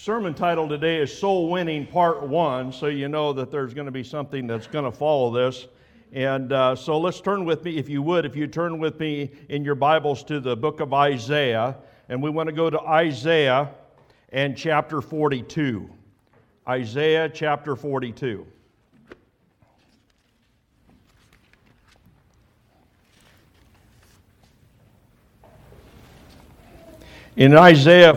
sermon title today is Soul Winning Part 1, so you know that there's going to be something that's going to follow this. And so let's turn with me, if you turn with me in your Bibles to the book of Isaiah. And we want to go to Isaiah and chapter 42. Isaiah chapter 42. In Isaiah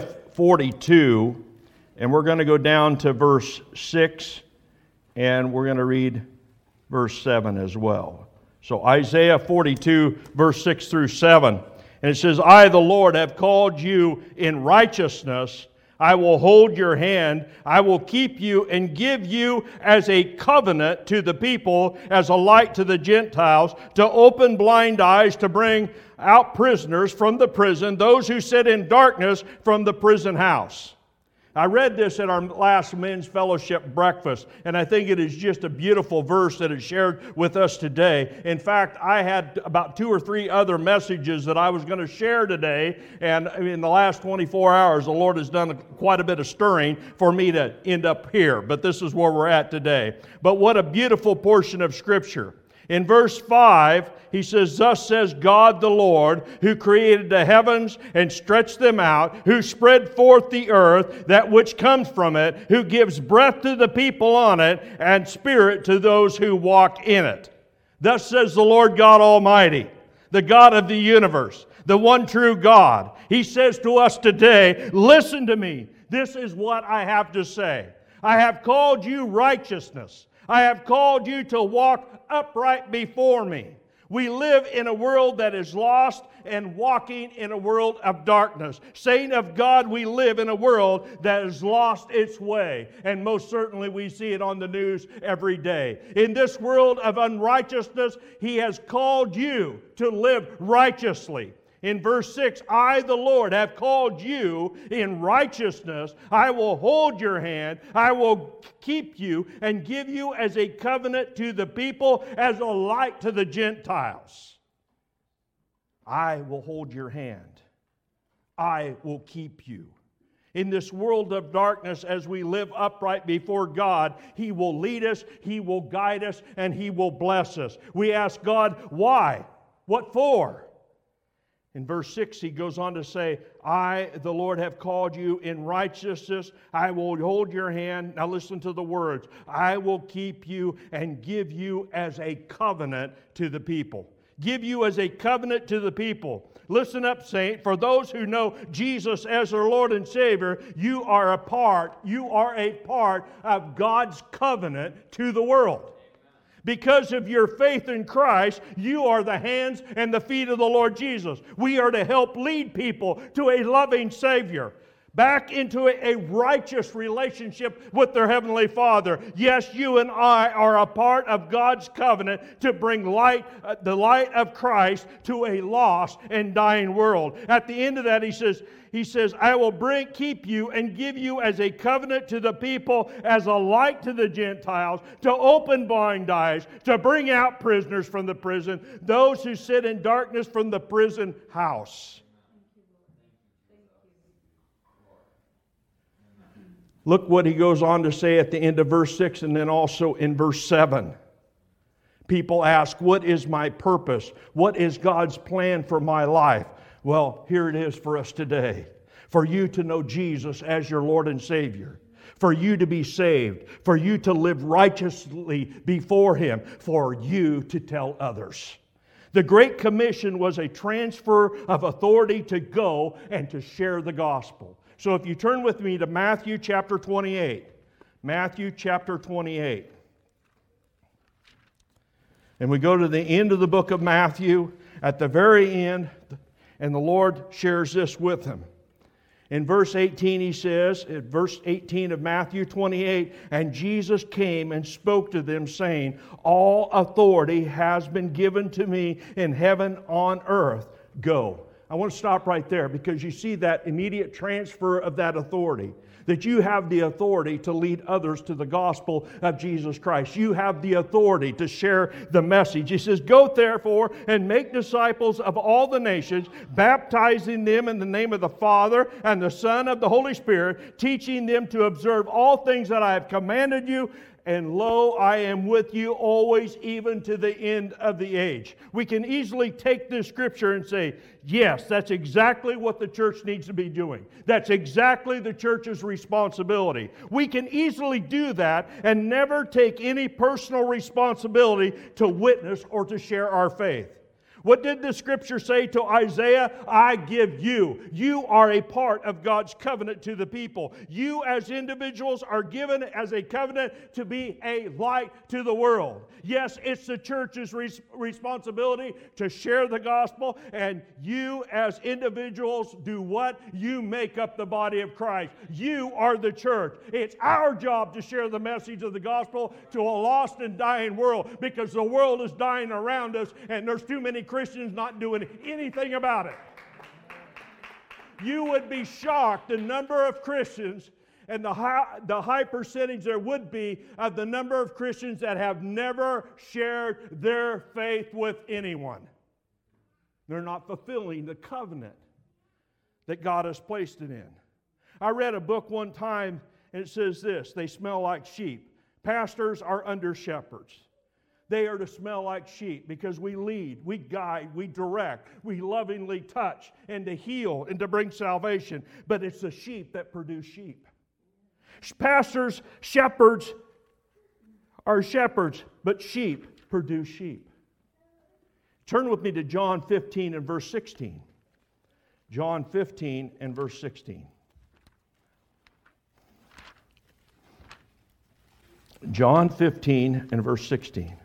42, and we're going to go down to verse 6, and we're going to read verse 7 as well. So Isaiah 42, verse 6 through 7. And it says, I, the Lord, have called you in righteousness. I will hold your hand. I will keep you and give you as a covenant to the people, as a light to the Gentiles, to open blind eyes, to bring out prisoners from the prison, those who sit in darkness from the prison house. I read this at our last men's fellowship breakfast, and I think it is just a beautiful verse that is shared with us today. In fact, I had about 2 or 3 other messages that I was going to share today, and in the last 24 hours, the Lord has done quite a bit of stirring for me to end up here, but this is where we're at today. But what a beautiful portion of Scripture. In verse 5, he says, Thus says God the Lord, who created the heavens and stretched them out, who spread forth the earth, that which comes from it, who gives breath to the people on it, and spirit to those who walk in it. Thus says the Lord God Almighty, the God of the universe, the one true God. He says to us today, listen to me. This is what I have to say. I have called you righteousness. I have called you to walk upright before me. We live in a world that is lost and walking in a world of darkness. Saying of God, we live in a world that has lost its way. And most certainly we see it on the news every day. In this world of unrighteousness, He has called you to live righteously. In verse 6, I, the Lord, have called you in righteousness. I will hold your hand. I will keep you and give you as a covenant to the people, as a light to the Gentiles. I will hold your hand. I will keep you. In this world of darkness, as we live upright before God, He will lead us, He will guide us, and He will bless us. We ask God, why? What for? In verse 6, he goes on to say, I, the Lord, have called you in righteousness. I will hold your hand. Now listen to the words. I will keep you and give you as a covenant to the people. Give you as a covenant to the people. Listen up, saint. For those who know Jesus as their Lord and Savior, you are a part of God's covenant to the world. Because of your faith in Christ, you are the hands and the feet of the Lord Jesus. We are to help lead people to a loving Savior, back into a righteous relationship with their Heavenly Father. Yes, you and I are a part of God's covenant to bring light, the light of Christ to a lost and dying world. At the end of that, He says, I will keep you and give you as a covenant to the people, as a light to the Gentiles, to open blind eyes, to bring out prisoners from the prison, those who sit in darkness from the prison house. Look what he goes on to say at the end of verse 6 and then also in verse 7. People ask, what is my purpose? What is God's plan for my life? Well, here it is for us today. For you to know Jesus as your Lord and Savior. For you to be saved. For you to live righteously before Him. For you to tell others. The Great Commission was a transfer of authority to go and to share the gospel. So if you turn with me to Matthew chapter 28. Matthew chapter 28. And we go to the end of the book of Matthew. At the very end, and the Lord shares this with him. In verse 18 he says, in verse 18 of Matthew 28, and Jesus came and spoke to them, saying, all authority has been given to me in heaven, on earth. Go. I want to stop right there because you see that immediate transfer of that authority. that you have the authority to lead others to the gospel of Jesus Christ. You have the authority to share the message. He says, "Go therefore and make disciples of all the nations, baptizing them in the name of the Father and the Son and of the Holy Spirit, teaching them to observe all things that I have commanded you. And lo, I am with you always, even to the end of the age." We can easily take this scripture and say, yes, that's exactly what the church needs to be doing. That's exactly the church's responsibility. We can easily do that and never take any personal responsibility to witness or to share our faith. What did the scripture say to Isaiah? I give you. You are a part of God's covenant to the people. You as individuals are given as a covenant to be a light to the world. Yes, it's the church's responsibility to share the gospel, and you as individuals do what? You make up the body of Christ. You are the church. It's our job to share the message of the gospel to a lost and dying world, because the world is dying around us and there's too many Christians not doing anything about it. You would be shocked the number of Christians and the high percentage there would be of the number of Christians that have never shared their faith with anyone. They're not fulfilling the covenant that God has placed it in. I read a book one time and it says this: they smell like sheep. Pastors are under shepherds. They are to smell like sheep because we lead, we guide, we direct, we lovingly touch and to heal and to bring salvation. But it's the sheep that produce sheep. Pastors, shepherds are shepherds, but sheep produce sheep. Turn with me to John 15 and verse 16. John 15 and verse 16. John 15 and verse 16.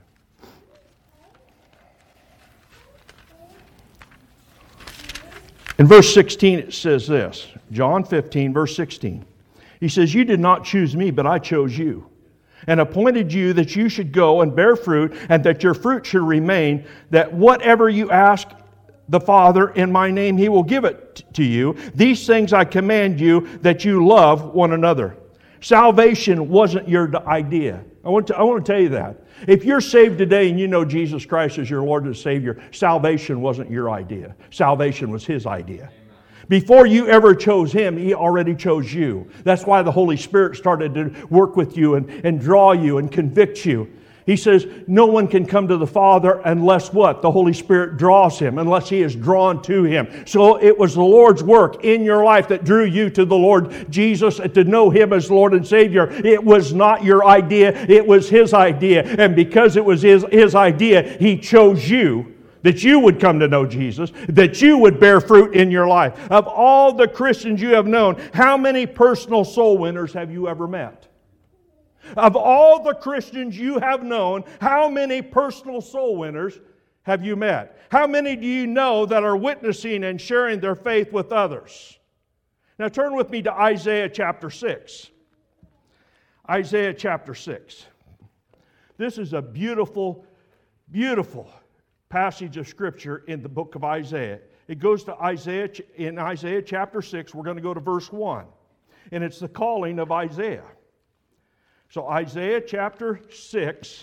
In verse 16 it says this, John 15 verse 16. He says, "You did not choose me, but I chose you, and appointed you that you should go and bear fruit, and that your fruit should remain, that whatever you ask the Father in my name, He will give it to you. These things I command you, that you love one another." Salvation wasn't your idea. I want to tell you that. If you're saved today and you know Jesus Christ as your Lord and Savior, salvation wasn't your idea. Salvation was His idea. Before you ever chose Him, He already chose you. That's why the Holy Spirit started to work with you and draw you and convict you. He says, no one can come to the Father unless what? The Holy Spirit draws him, unless he is drawn to Him. So it was the Lord's work in your life that drew you to the Lord Jesus and to know Him as Lord and Savior. It was not your idea, it was His idea. And because it was His idea, He chose you, that you would come to know Jesus, that you would bear fruit in your life. Of all the Christians you have known, how many personal soul winners have you ever met? Of all the Christians you have known, how many personal soul winners have you met? How many do you know that are witnessing and sharing their faith with others? Now turn with me to Isaiah chapter 6. Isaiah chapter 6. This is a beautiful, beautiful passage of Scripture in the book of Isaiah. It goes to Isaiah, in Isaiah chapter 6, we're going to go to verse 1. And it's the calling of Isaiah. So Isaiah chapter 6.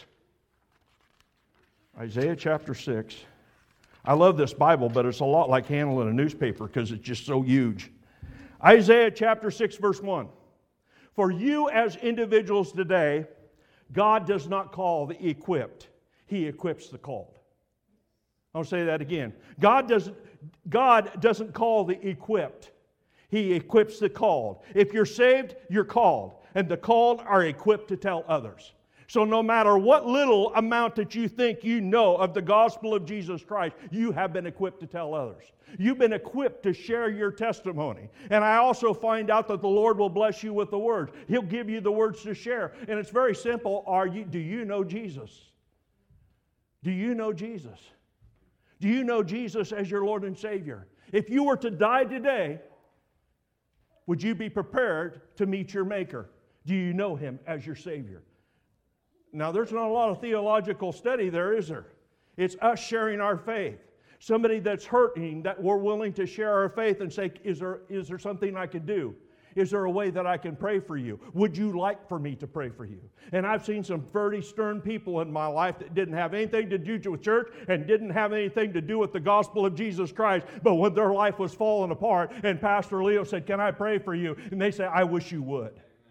Isaiah chapter 6. I love this Bible, but it's a lot like handling a newspaper because it's just so huge. Isaiah chapter 6 verse 1. For you as individuals today, God does not call the equipped. He equips the called. I'll say that again. God doesn't call the equipped. He equips the called. If you're saved, you're called. And the called are equipped to tell others. So no matter what little amount that you think you know of the gospel of Jesus Christ, you have been equipped to tell others. You've been equipped to share your testimony. And I also find out that the Lord will bless you with the words. He'll give you the words to share. And it's very simple. Do you know Jesus? Do you know Jesus? Do you know Jesus as your Lord and Savior? If you were to die today, would you be prepared to meet your Maker? Do you know Him as your Savior? Now, there's not a lot of theological study there, is there? It's us sharing our faith. Somebody that's hurting, that we're willing to share our faith and say, is there something I could do? Is there a way that I can pray for you? Would you like for me to pray for you? And I've seen some pretty stern people in my life that didn't have anything to do with church and didn't have anything to do with the gospel of Jesus Christ. But when their life was falling apart and Pastor Leo said, "Can I pray for you?" And they say, "I wish you would."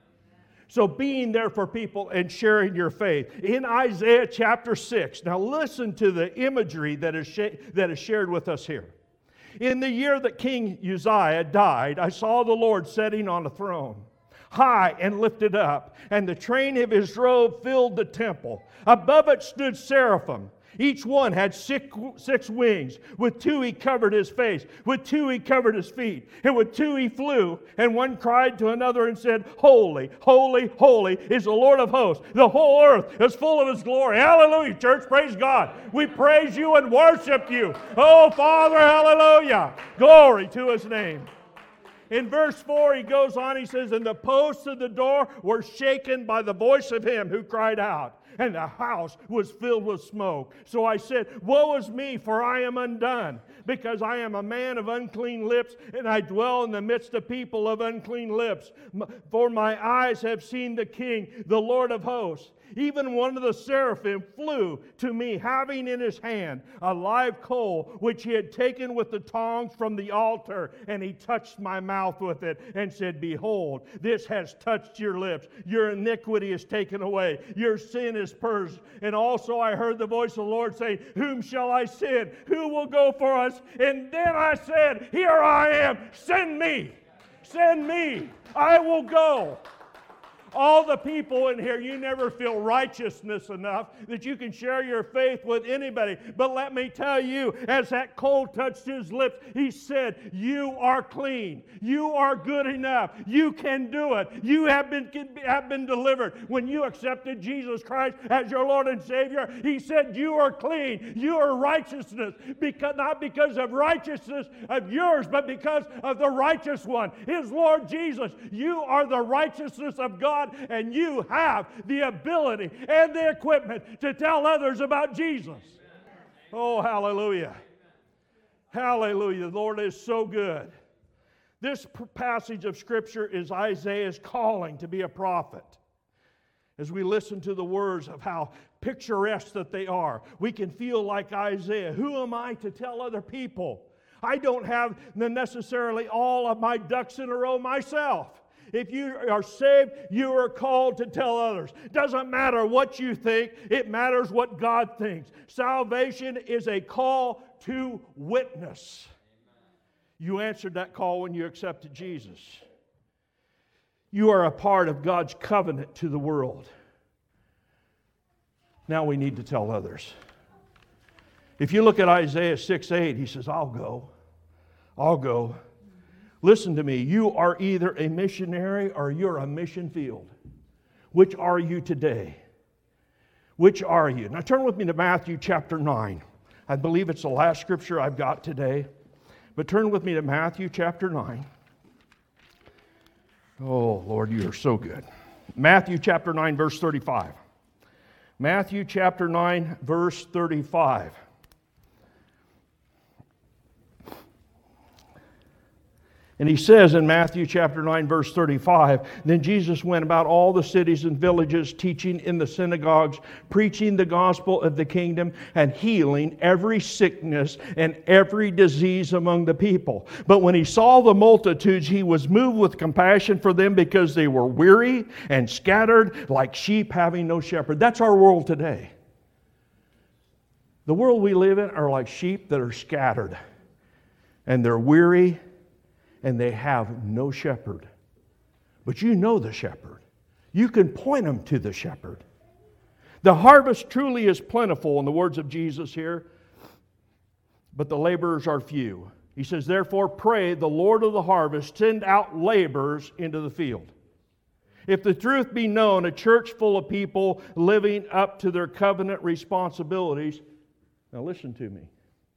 So being there for people and sharing your faith. In Isaiah chapter 6, now listen to the imagery that is shared with us here. In the year that King Uzziah died, I saw the Lord sitting on a throne, high and lifted up, and the train of his robe filled the temple. Above it stood seraphim. Each one had six wings. With two he covered his face. With two he covered his feet. And with two he flew. And one cried to another and said, "Holy, holy, holy is the Lord of hosts. The whole earth is full of His glory." Hallelujah, church. Praise God. We praise you and worship you. Oh, Father, hallelujah. Glory to His name. In verse 4, he goes on, he says, "And the posts of the door were shaken by the voice of him who cried out, and the house was filled with smoke. So I said, Woe is me, for I am undone, because I am a man of unclean lips, and I dwell in the midst of people of unclean lips. For my eyes have seen the King, the Lord of hosts. Even one of the seraphim flew to me, having in his hand a live coal, which he had taken with the tongs from the altar. And he touched my mouth with it and said, Behold, this has touched your lips. Your iniquity is taken away. Your sin is purged. And also I heard the voice of the Lord saying, Whom shall I send? Who will go for us? And then I said, Here I am. Send me. Send me. I will go. All the people in here, you never feel righteousness enough that you can share your faith with anybody. But let me tell you, as that coal touched his lips, he said, You are clean. You are good enough. You can do it. You have been delivered. When you accepted Jesus Christ as your Lord and Savior, He said, You are clean. You are righteousness. Not because of righteousness of yours, but because of the righteous one, His Lord Jesus. You are the righteousness of God. And you have the ability and the equipment to tell others about Jesus. Oh, hallelujah. Hallelujah. The Lord is so good. This passage of Scripture is Isaiah's calling to be a prophet. As we listen to the words of how picturesque that they are, we can feel like Isaiah. Who am I to tell other people? I don't have necessarily all of my ducks in a row myself. If you are saved, you are called to tell others. Doesn't matter what you think, it matters what God thinks. Salvation is a call to witness. You answered that call when you accepted Jesus. You are a part of God's covenant to the world. Now we need to tell others. If you look at Isaiah 6:8, he says, I'll go. I'll go. Listen to me, you are either a missionary or you're a mission field. Which are you today? Which are you? Now turn with me to Matthew chapter 9. I believe it's the last scripture I've got today. But turn with me to Matthew chapter 9. Oh, Lord, you are so good. Matthew chapter 9, verse 35. Matthew chapter 9, verse 35. And he says in Matthew chapter 9, verse 35, Then Jesus went about all the cities and villages, teaching in the synagogues, preaching the gospel of the kingdom, and healing every sickness and every disease among the people. But when he saw the multitudes, he was moved with compassion for them because they were weary and scattered like sheep having no shepherd. That's our world today. The world we live in are like sheep that are scattered, and they're weary, and they have no shepherd. But you know the shepherd. You can point them to the shepherd. The harvest truly is plentiful, in the words of Jesus here, but the laborers are few. He says, Therefore pray the Lord of the harvest, send out laborers into the field. If the truth be known, a church full of people living up to their covenant responsibilities. Now listen to me.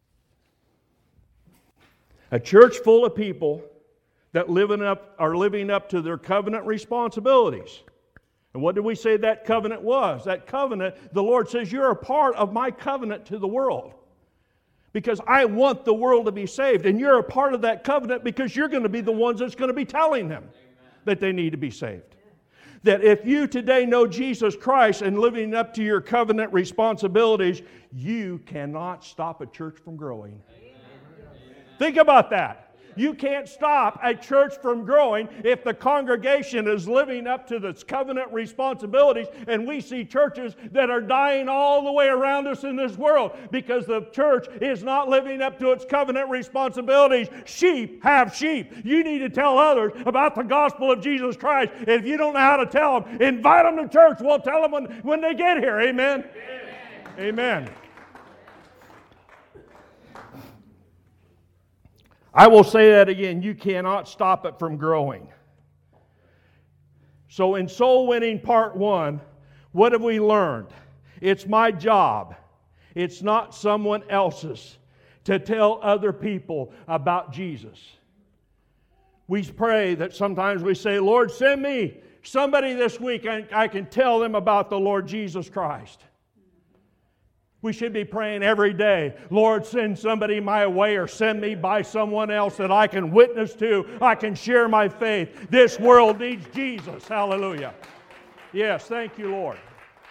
A church full of people that are living up to their covenant responsibilities. And what did we say that covenant was? That covenant, the Lord says, you're a part of my covenant to the world. Because I want the world to be saved. And you're a part of that covenant because you're going to be the ones that's going to be telling them. that they need to be saved. That if you today know Jesus Christ and living up to your covenant responsibilities, you cannot stop a church from growing. Think about that. You can't stop a church from growing if the congregation is living up to its covenant responsibilities, and we see churches that are dying all the way around us in this world because the church is not living up to its covenant responsibilities. Sheep have sheep. You need to tell others about the gospel of Jesus Christ. And if you don't know how to tell them, invite them to church. We'll tell them when they get here. Amen. Amen. I will say that again, you cannot stop it from growing. So in soul winning part 1, what have we learned? It's my job. It's not someone else's to tell other people about Jesus. We pray that sometimes we say, Lord, send me somebody this week and I can tell them about the Lord Jesus Christ. We should be praying every day, Lord, send somebody my way or send me by someone else that I can witness to, I can share my faith. This world needs Jesus. Hallelujah. Yes, thank you, Lord.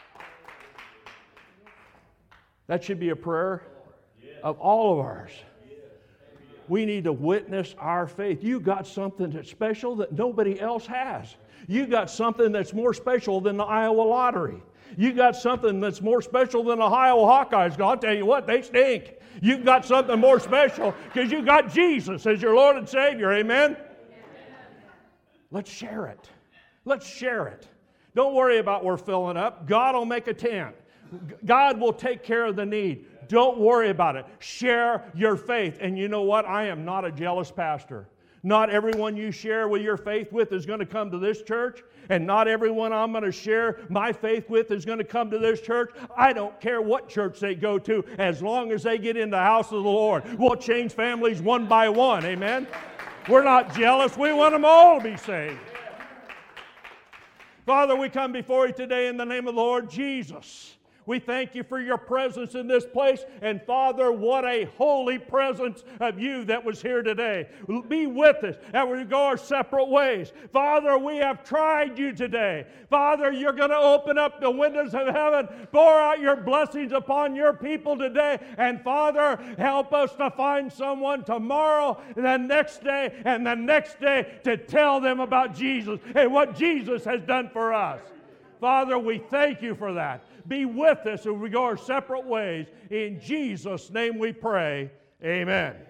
That should be a prayer of all of ours. We need to witness our faith. You got something that's special that nobody else has. You got something that's more special than the Iowa lottery. You got something that's more special than the Iowa Hawkeyes. I'll tell you what, they stink. You've got something more special because you got Jesus as your Lord and Savior. Amen? Let's share it. Let's share it. Don't worry about we're filling up. God will make a tent. God will take care of the need. Don't worry about it. Share your faith. And you know what? I am not a jealous pastor. Not everyone you share with your faith with is going to come to this church, and not everyone I'm going to share my faith with is going to come to this church. I don't care what church they go to, as long as they get in the house of the Lord. We'll change families one by one, amen? We're not jealous. We want them all to be saved. Father, we come before you today in the name of the Lord Jesus. We thank you for your presence in this place. And Father, what a holy presence of you that was here today. Be with us as we go our separate ways. Father, we have tried you today. Father, you're going to open up the windows of heaven, pour out your blessings upon your people today. And Father, help us to find someone tomorrow, the next day, and the next day to tell them about Jesus and what Jesus has done for us. Father, we thank you for that. Be with us as we go our separate ways. In Jesus' name we pray. Amen.